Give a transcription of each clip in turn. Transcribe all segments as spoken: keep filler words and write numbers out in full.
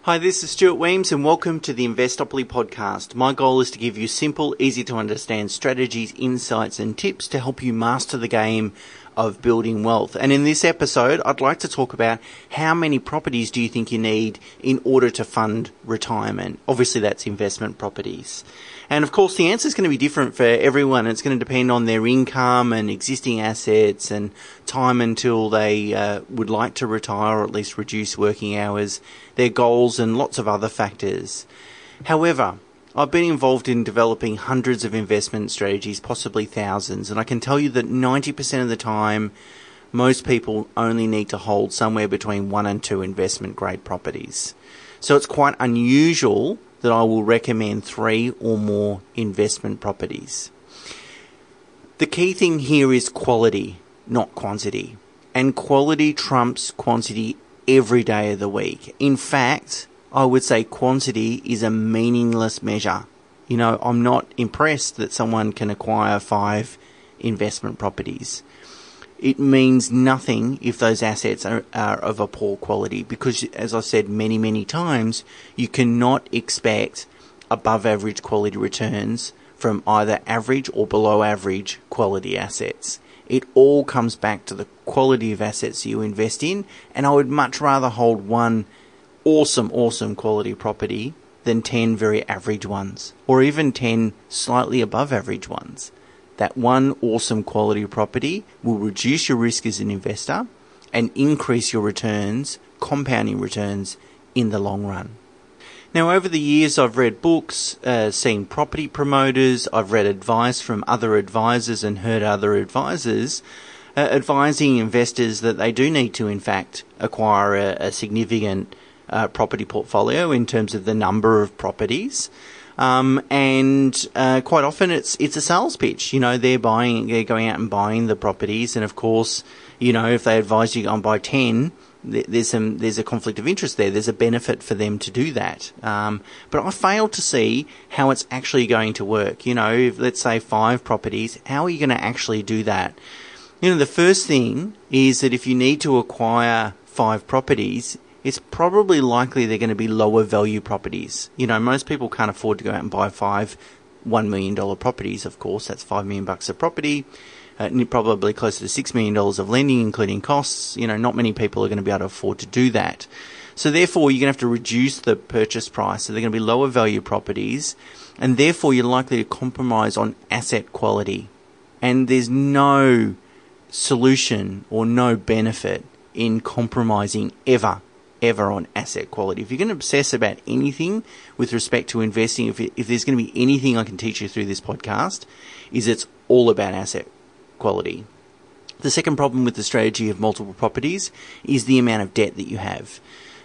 Hi, this is Stuart Weems and welcome to the Investopoly podcast. My goal is to give you simple, easy to understand strategies, insights and tips to help you master the game of building wealth. And in this episode, I'd like to talk about how many properties do you think you need in order to fund retirement? Obviously, that's investment properties. And of course, the answer is going to be different for everyone. It's going to depend on their income and existing assets and time until they uh, would like to retire or at least reduce working hours, their goals and lots of other factors. However, I've been involved in developing hundreds of investment strategies, possibly thousands, and I can tell you that ninety percent of the time, most people only need to hold somewhere between one and two investment grade properties. So it's quite unusual that I will recommend three or more investment properties. The key thing here is quality, not quantity. And quality trumps quantity every day of the week. In fact, I would say quantity is a meaningless measure. You know, I'm not impressed that someone can acquire five investment properties. It means nothing if those assets are, are of a poor quality because, as I said many, many times, you cannot expect above average quality returns from either average or below average quality assets. It all comes back to the quality of assets you invest in, and I would much rather hold one awesome, awesome quality property than ten very average ones, or even ten slightly above average ones. That one awesome quality property will reduce your risk as an investor and increase your returns, compounding returns, in the long run. Now, over the years, I've read books, uh, seen property promoters, I've read advice from other advisors and heard other advisors uh, advising investors that they do need to, in fact, acquire a, a significant uh, property portfolio in terms of the number of properties. Um, and uh, quite often it's it's a sales pitch. You know, they're buying, they're going out and buying the properties, and of course, you know, if they advise you to go and buy ten, there's some there's a conflict of interest there. There's a benefit for them to do that. Um, but I fail to see how it's actually going to work. You know, if, let's say five properties, how are you going to actually do that? You know, the first thing is that if you need to acquire five properties, it's probably likely they're going to be lower value properties. You know, most people can't afford to go out and buy five one million dollars properties, of course. That's five million dollars bucks a property. Uh, probably closer to six million dollars of lending, including costs. You know, not many people are going to be able to afford to do that. So therefore, you're going to have to reduce the purchase price. So they're going to be lower value properties. And therefore, you're likely to compromise on asset quality. And there's no solution or no benefit in compromising ever. ever on asset quality. If you're going to obsess about anything with respect to investing, if, it, if there's going to be anything I can teach you through this podcast, is it's all about asset quality. The second problem with the strategy of multiple properties is the amount of debt that you have.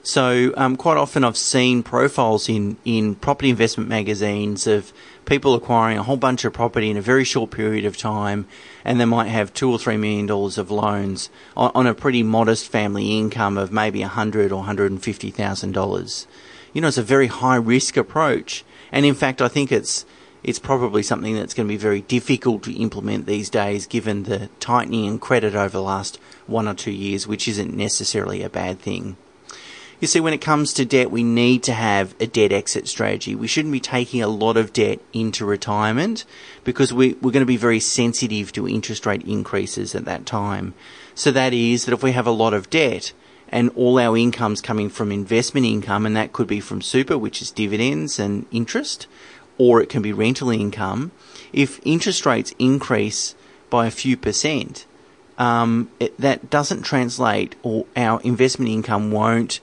So um, quite often I've seen profiles in, in property investment magazines of people acquiring a whole bunch of property in a very short period of time, and they might have two or three million dollars of loans on, on a pretty modest family income of maybe a hundred or one hundred and fifty thousand dollars. You know, it's a very high risk approach, and in fact, I think it's it's probably something that's going to be very difficult to implement these days, given the tightening in credit over the last one or two years, which isn't necessarily a bad thing. You see, when it comes to debt, we need to have a debt exit strategy. We shouldn't be taking a lot of debt into retirement because we, we're going to be very sensitive to interest rate increases at that time. So that is that if we have a lot of debt and all our income's coming from investment income, and that could be from super, which is dividends and interest, or it can be rental income, if interest rates increase by a few percent, um, it, that doesn't translate, or our investment income won't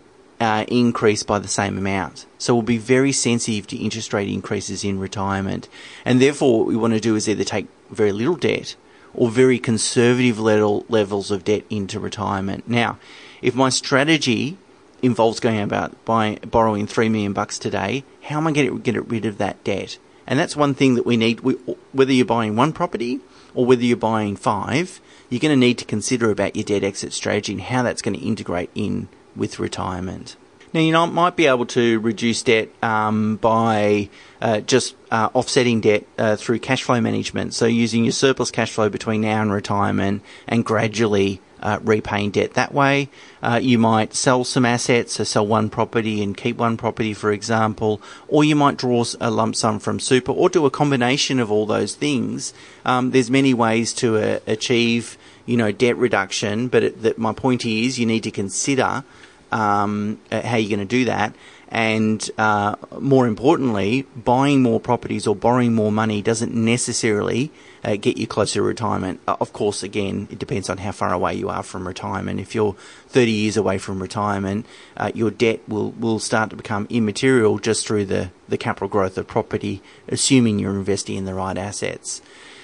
Uh, increase by the same amount. So we'll be very sensitive to interest rate increases in retirement. And therefore what we want to do is either take very little debt or very conservative level, levels of debt into retirement. Now, if my strategy involves going about buying, borrowing three million bucks today, how am I going to get rid of that debt? And that's one thing that we need. We, whether you're buying one property or whether you're buying five, you're going to need to consider about your debt exit strategy and how that's going to integrate in with retirement. Now, you know, might be able to reduce debt um, by uh, just uh, offsetting debt uh, through cash flow management. So using your surplus cash flow between now and retirement and gradually uh, repaying debt that way. Uh, you might sell some assets, so sell one property and keep one property, for example, or you might draw a lump sum from super, or do a combination of all those things. Um, there's many ways to uh, achieve, you know, debt reduction, but it, that my point is you need to consider um, how you're going to do that. And uh, more importantly, buying more properties or borrowing more money doesn't necessarily uh, get you closer to retirement. Uh, of course, again, it depends on how far away you are from retirement. If you're thirty years away from retirement, uh, your debt will, will start to become immaterial just through the, the capital growth of property, assuming you're investing in the right assets.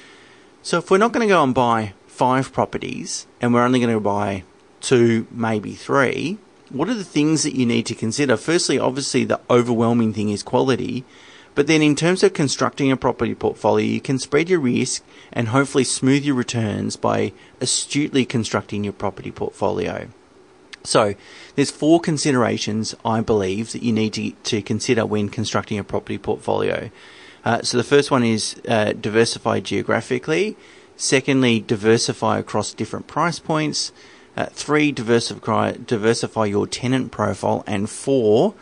So if we're not going to go and buy five properties and we're only going to buy two, maybe three, what are the things that you need to consider? Firstly, obviously, the overwhelming thing is quality. But then in terms of constructing a property portfolio, you can spread your risk and hopefully smooth your returns by astutely constructing your property portfolio. So there's four considerations, I believe, that you need to, to consider when constructing a property portfolio. Uh, so the first one is uh, diversify geographically. Secondly, diversify across different price points. Uh, three, diversify diversify your tenant profile, and four,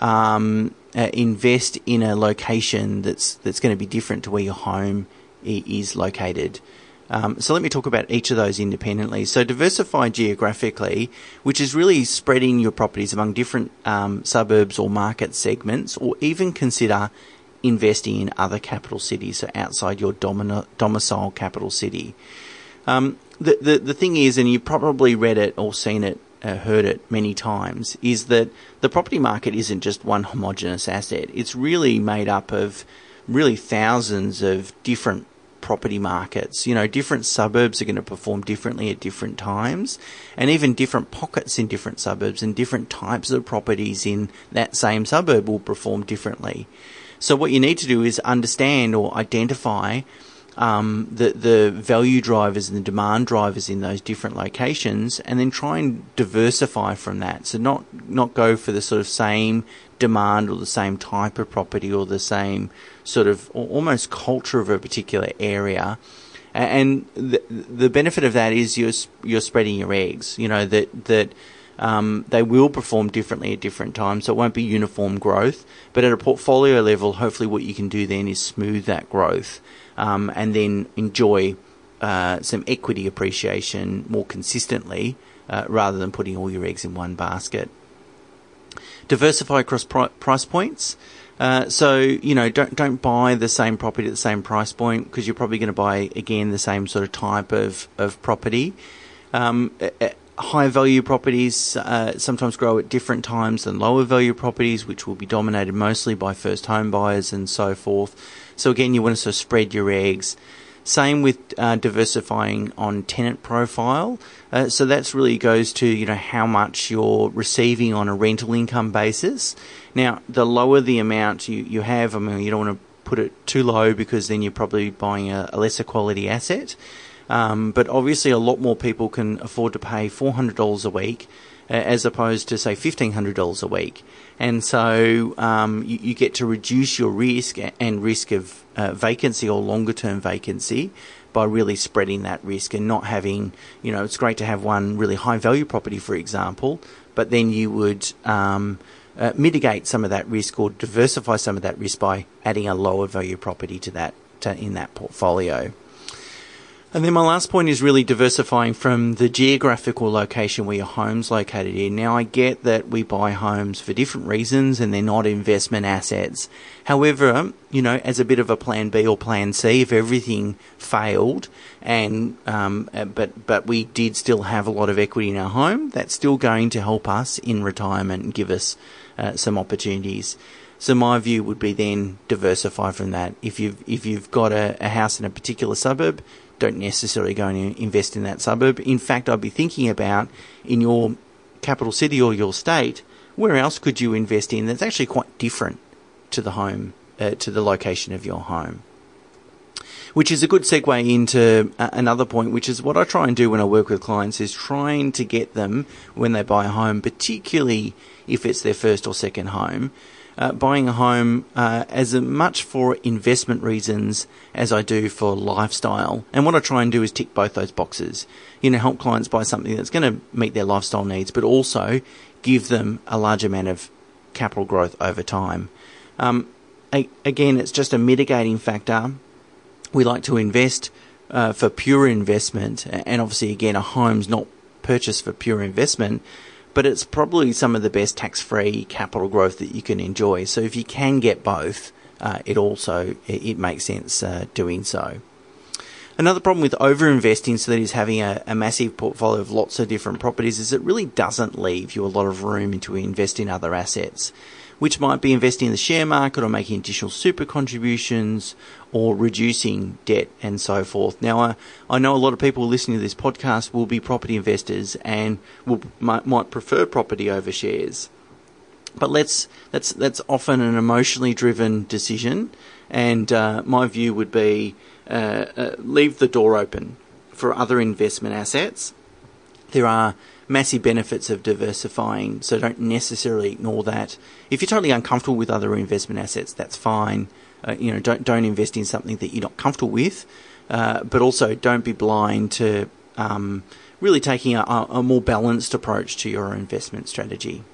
um, uh, invest in a location that's that's going to be different to where your home i- is located. Um, so let me talk about each of those independently. So diversify geographically, which is really spreading your properties among different um, suburbs or market segments, or even consider investing in other capital cities, so outside your domino- domicile capital city. Um, the, the the thing is, and you've probably read it or seen it, uh, heard it many times, is that the property market isn't just one homogenous asset. It's really made up of really thousands of different property markets. You know, different suburbs are going to perform differently at different times, and even different pockets in different suburbs and different types of properties in that same suburb will perform differently. So what you need to do is understand or identify Um, the the value drivers and the demand drivers in those different locations, and then try and diversify from that. So not not go for the sort of same demand or the same type of property or the same sort of almost culture of a particular area. And the the benefit of that is you're you're spreading your eggs. You know that that. Um, they will perform differently at different times, so it won't be uniform growth. But at a portfolio level, hopefully what you can do then is smooth that growth, um, and then enjoy uh, some equity appreciation more consistently, uh, rather than putting all your eggs in one basket. Diversify across pri- price points. Uh, so, you know, don't don't buy the same property at the same price point, because you're probably going to buy, again, the same sort of type of, of property. Um, High value properties uh, sometimes grow at different times than lower value properties, which will be dominated mostly by first home buyers and so forth. So again, you want to sort of spread your eggs. Same with uh, diversifying on tenant profile. Uh, so that's really goes to, you know, how much you're receiving on a rental income basis. Now, the lower the amount you, you have, I mean, you don't want to put it too low, because then you're probably buying a, a lesser quality asset. Um, but obviously a lot more people can afford to pay four hundred dollars a week uh, as opposed to, say, fifteen hundred dollars a week. And so um, you, you get to reduce your risk and risk of uh, vacancy or longer-term vacancy by really spreading that risk and not having, you know, it's great to have one really high-value property, for example, but then you would um, uh, mitigate some of that risk or diversify some of that risk by adding a lower-value property to that to, in that portfolio. And then my last point is really diversifying from the geographical location where your home's located in. Now, I get that we buy homes for different reasons and they're not investment assets. However, you know, as a bit of a plan B or plan C, if everything failed and um, but but we did still have a lot of equity in our home, that's still going to help us in retirement and give us uh, some opportunities. So my view would be then diversify from that. If you've if you've got a, a house in a particular suburb, don't necessarily go and invest in that suburb. In fact, I'd be thinking about, in your capital city or your state, where else could you invest in that's actually quite different to the home, uh, to the location of your home. Which is a good segue into uh, another point, which is what I try and do when I work with clients is trying to get them, when they buy a home, particularly if it's their first or second home, uh, buying a home uh, as much for investment reasons as I do for lifestyle. And what I try and do is tick both those boxes. You know, help clients buy something that's going to meet their lifestyle needs, but also give them a large amount of capital growth over time. Um, a- again, it's just a mitigating factor. We like to invest uh, for pure investment, and obviously, again, a home's not purchased for pure investment, but it's probably some of the best tax-free capital growth that you can enjoy. So if you can get both, uh, it also it, it makes sense uh, doing so. Another problem with over-investing, so that is having a, a massive portfolio of lots of different properties, is it really doesn't leave you a lot of room to invest in other assets, which might be investing in the share market or making additional super contributions or reducing debt and so forth. Now, I, I know a lot of people listening to this podcast will be property investors and will might, might prefer property over shares. But let's that's that's often an emotionally driven decision, and uh, my view would be uh, uh, leave the door open for other investment assets. There are massive benefits of diversifying, so don't necessarily ignore that. If you're totally uncomfortable with other investment assets, that's fine. Uh, you know, don't don't invest in something that you're not comfortable with, uh, but also don't be blind to um, really taking a, a more balanced approach to your investment strategy.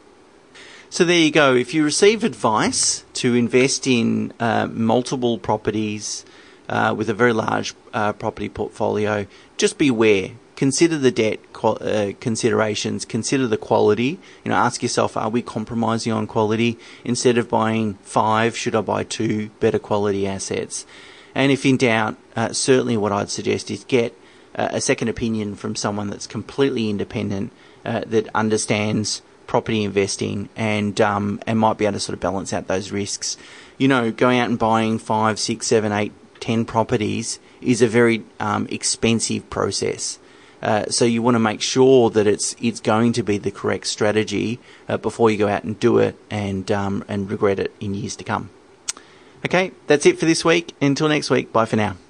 So there you go. If you receive advice to invest in uh, multiple properties uh, with a very large uh, property portfolio, just be aware. Consider the debt uh, considerations, consider the quality. You know, ask yourself, are we compromising on quality? Instead of buying five, should I buy two better quality assets? And if in doubt, uh, certainly what I'd suggest is get uh, a second opinion from someone that's completely independent, uh, that understands property investing and um, and might be able to sort of balance out those risks. You know, going out and buying five, six, seven, eight, ten properties is a very um, expensive process. Uh, so you want to make sure that it's it's going to be the correct strategy uh, before you go out and do it and um, and regret it in years to come. Okay, that's it for this week. Until next week, bye for now.